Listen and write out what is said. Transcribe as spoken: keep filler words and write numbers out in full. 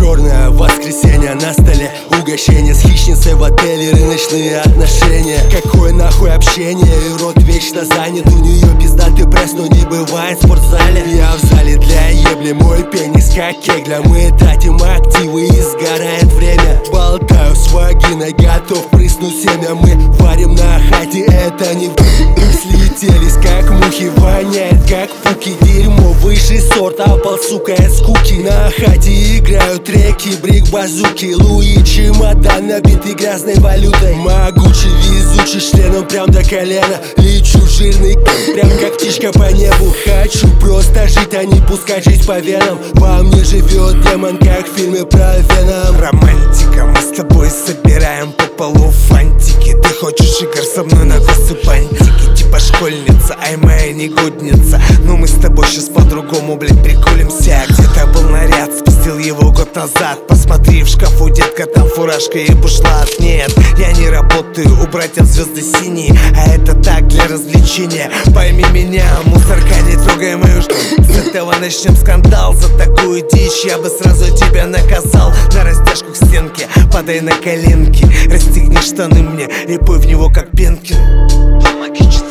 Черное воскресенье на столе, угощение с хищницей в отеле, рыночные отношения. Какое нахуй общение, и рот вечно занят. У нее пиздатый пресс, но не бывает в спортзале. Я в зале для ебли, мой пенис как кегля. Мы тратим активы и сгорает время. Болтаю с вагиной, готов прыснуть семя. Мы варим на хате, это не слетелись как мухи, воняет как пуки. Дерьмо высший сорт, опал, сука, от скуки. На хате играют реки, брик-базуки. Луи, чемодан набитый грязной валютой. Могучий, везучий, членом прям до колена. Лечу жирный, прям как птичка по небу. Хочу просто жить, а не пускать жизнь по венам. Во мне живет демон, как в фильме про Веном. Романтика, мы с тобой собираем по полу фантики. Ты хочешь игр со мной на косы бантики, типа школьница, ай моя негодница. Но мы с тобой сейчас по-другому, блядь, приколимся. Где-то был наряд, спустил его год назад. Посмотри в шкафу, детка, там фуражка и бушлат. Нет, я не работаю, у братьев звезды синие, а это так, для развлечения. Пойми меня, мусорка, не трогай мою ш... С этого начнем скандал, за такую дичь я бы сразу тебя наказал. На растяжку к стенке, подай на коленки, расстегни штаны мне и пой в него как Пенкин. Магический